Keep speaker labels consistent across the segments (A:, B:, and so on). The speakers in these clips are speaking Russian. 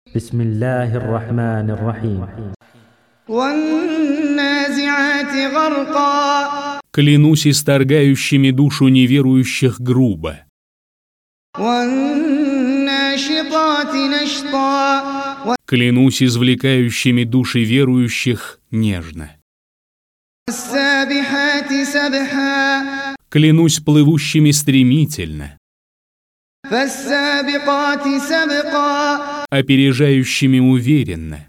A: بسم الله الرحمن الرحيم.
B: والنازعات غرقا.
C: Клянусь исторгающими душу неверующих грубо.
B: والناشطات نشطا.
C: Клянусь извлекающими души верующих нежно.
B: والسابحات سبحا.
C: Клянусь плывущими стремительно,
B: فالسابقات سبقا.
C: опережающими уверенно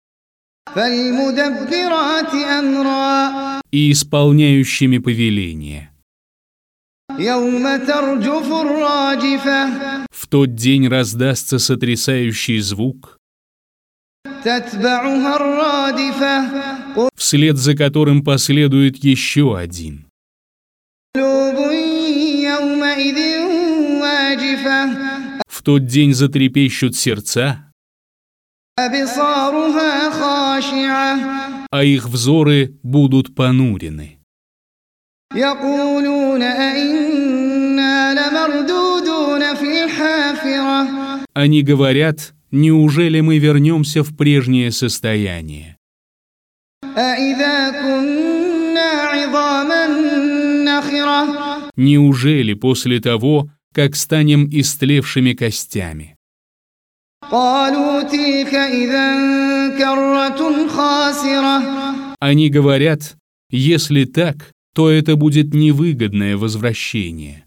B: فالمدبرات أمرا.
C: и исполняющими повеление.
B: يوم ترجف الراجفة.
C: В тот день раздастся сотрясающий звук,
B: تتبعها الرادفة.
C: вслед за которым последует еще один.
B: قلوب يومئذ واجفة.
C: В тот день затрепещут сердца,
B: أبصارها خاشعة.
C: а их взоры будут понурены.
B: يقولون أئنا لمردودون في الحافرة.
C: Они говорят: неужели мы вернемся в прежнее состояние?
B: أئذا كنا عظاما نخرة.
C: Неужели после того, как станем истлевшими костями?
B: قالوا تلك إذا كرة خاسرة.
C: Они говорят: если так, то это будет невыгодное возвращение.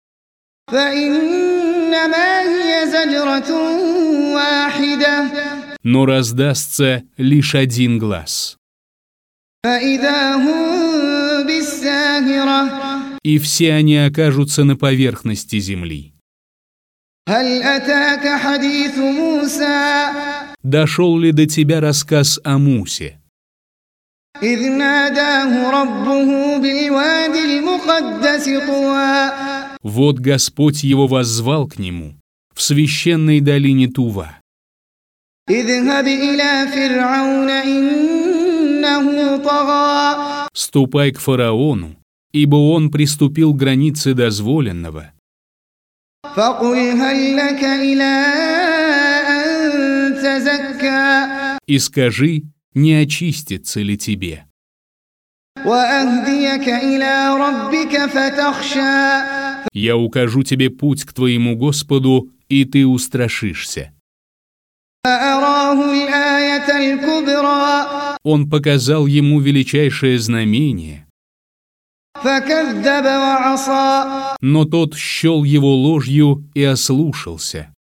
B: فإنما هي زجرة واحدة.
C: Но раздастся лишь один глас,
B: فإذا هم بالساهرة.
C: и все они окажутся на поверхности земли.
B: هل أتاك حديث موسى.
C: Дошел ли до тебя рассказ о Мусе,
B: إذ ناداه ربه بالوادي المقدس طوى.
C: вот Господь его воззвал к нему в священной долине Тува:
B: اذهب إلى فرعون إنه طغى.
C: ступай к фараону, ибо он приступил к границе дозволенного,
B: فقل هل لك إلى أن تزكى.
C: и скажи, не очистится ли тебе,
B: وأهديك إلى ربك فتخشى.
C: я укажу тебе путь к твоему Господу, и ты устрашишься.
B: فأراه الآية الكبرى.
C: Он показал ему величайшее знамение,
B: فكذب وعصى.
C: но тот счел его ложью и ослушался,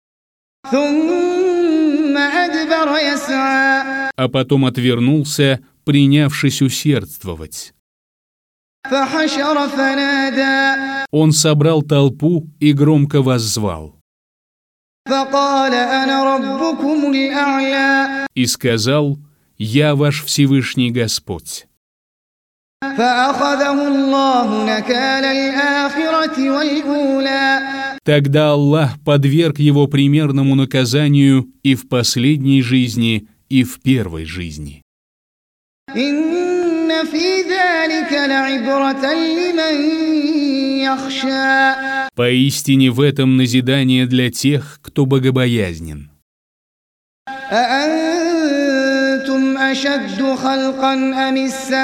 B: ثم أدبر يسعى.
C: а потом отвернулся, принявшись усердствовать.
B: فحشر فنادى.
C: Он собрал толпу и громко воззвал,
B: فقال أنا ربكم الأعلى.
C: и сказал: «Я ваш Всевышний Господь».
B: فأخذه الله نكال الآخرة والأولى.
C: Тогда Аллах подверг его примерному наказанию и в последней жизни, и в первой жизни.
B: إن في ذلك لعبرة لمن يخشى.
C: Поистине в этом назидание для тех, кто богобоязнен.
B: أأنتم أشد خلقا أم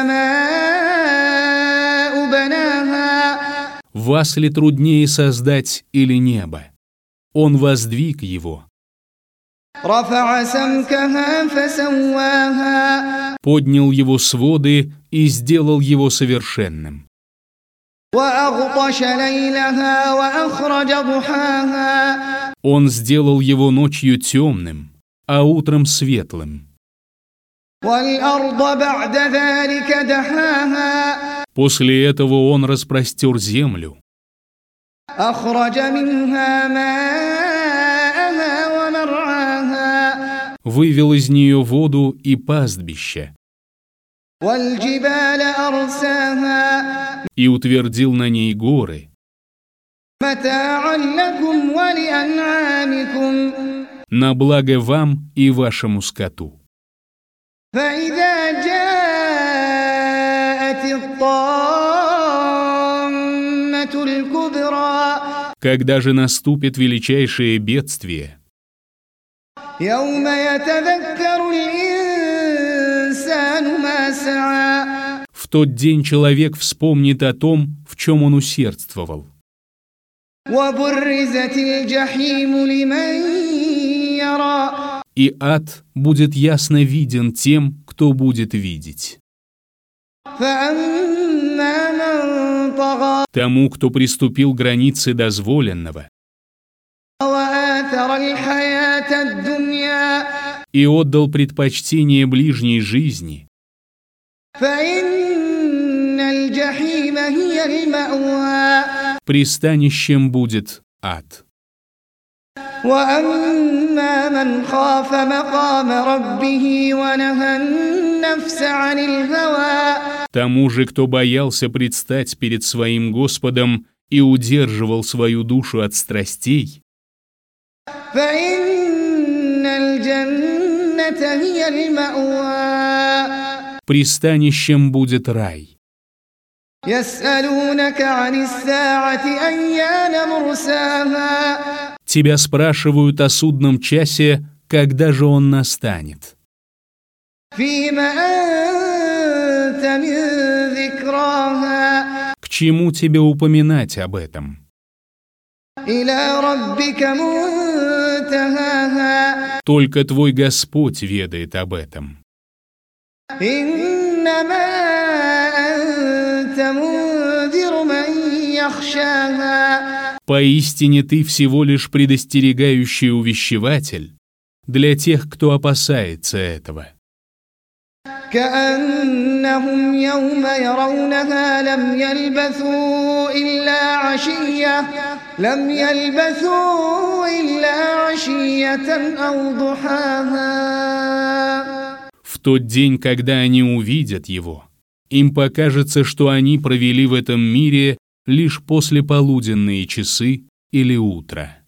B: السماء بناها.
C: Вас ли труднее создать или небо? Он воздвиг его,
B: رفع سمكها فسواها.
C: поднял его своды и сделал его совершенным.
B: وأغطش ليلها وأخرج ضحاها.
C: Он сделал его ночью темным, а утром светлым.
B: والأرض بعد ذلك دحاها.
C: После этого он распростер землю,
B: أخرج منها ماءها ومرعاها.
C: вывел из нее воду и пастбища,
B: والجبال أرساها.
C: и утвердил на ней горы,
B: متاعا لكم ولأنعامكم.
C: на благо вам и вашему скоту.
B: فإذا جاءت الطامة الكبرى.
C: Когда же наступит величайшее бедствие,
B: يوم يتذكر الإنسان ما سعى.
C: В тот день человек вспомнит о том, в чем он усердствовал.
B: وبرزت الجحيم لمن يرى.
C: И ад будет ясно виден тем, кто будет видеть.
B: فأما من طغى
C: Тому, кто приступил границы дозволенного
B: وآثر الحياة الدنيا
C: и отдал предпочтение ближней жизни,
B: فإن الجحيم هي المأوى.
C: пристанищем будет ад.
B: وأما من خاف مقام ربه ونهى النفس عن الهوى.
C: Тому же, кто боялся предстать перед своим Господом и удерживал свою душу от страстей,
B: فإن الجنة هي المأوى.
C: пристанищем будет рай.
B: يسألونك عن الساعة أيان مرساها.
C: Тебя спрашивают о судном часе, когда же он настанет.
B: فيم أنت من ذكراها.
C: К чему тебе упоминать об этом?
B: إلى ربك منتهاها.
C: Только твой Господь ведает об этом.
B: إنما أنت منذر من يخشاها.
C: Поистине ты всего лишь предостерегающий увещеватель для тех, кто опасается этого.
B: كأنهم يوم يرونها لم يلبثوا إلا عشية أو ضحاها.
C: В тот день, когда они увидят его, им покажется, что они провели в этом мире лишь послеполуденные часы или утро.